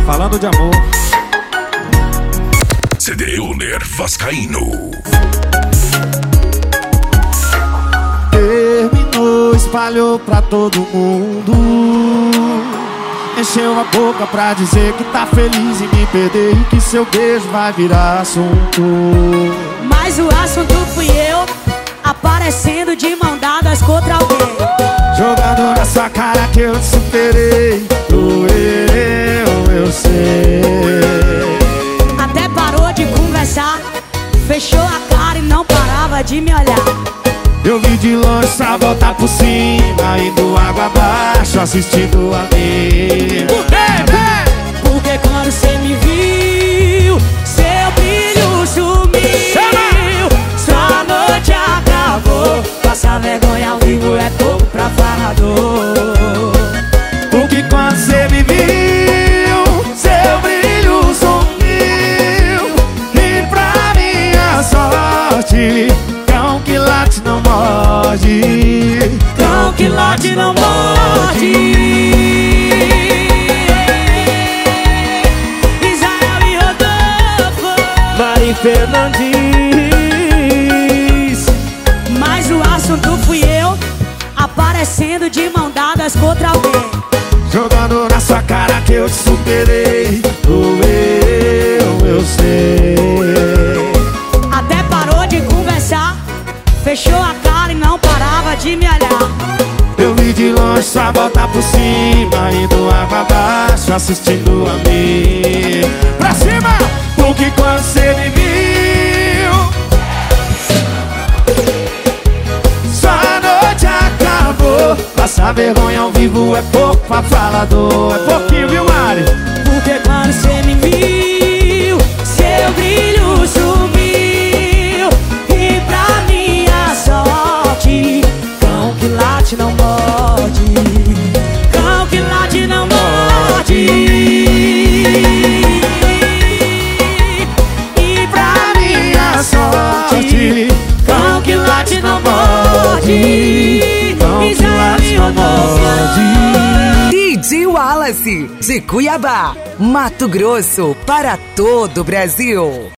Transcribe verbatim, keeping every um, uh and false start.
falando de amor. C D Uner Vascaíno. Terminou, espalhou pra todo mundo. Encheu a boca pra dizer que tá feliz em me perder e que seu beijo vai virar assunto. Mas o assunto fui eu, aparecendo de mão dadas contra alguém, jogando na sua cara que eu te superei. Doeu, eu sei. Até parou de conversar, fechou a cara e não parava de me olhar. Eu vi de longe só voltar por cima, indo água abaixo, assistindo a mim. Por quê? Porque quando cê me viu, seu brilho sumiu. Sua noite acabou, passar vergonha ao vivo é pouco pra falador. Porque quando cê me viu, seu brilho sumiu. E pra minha sorte, cão que late não morde. Cão que late não morde. Israel e Rodolfo, Mari Fernandes. mas o assunto fui eu, aparecendo de mão dadas contra alguém, Jogando na sua cara que eu te superei. Doeu, eu sei. até parou de conversar, fechou a cara e não parava de me olhar. Eu vi de longe só voltar por cima, indo água abaixo, assistindo a mim. Pra cima! Porque quando cê me viu, sua noite acabou. Passar vergonha ao vivo é pouco pra falador. É pouquinho, viu, Mari? Porque quando cê me viu, seu brilho sumiu. E pra minha sorte, cão que late não morde. Cão que late não morde. E pra minha sorte, cão que late não morde. Cão que late não morde. D J Wallace, de Cuiabá, Mato Grosso, para todo o Brasil.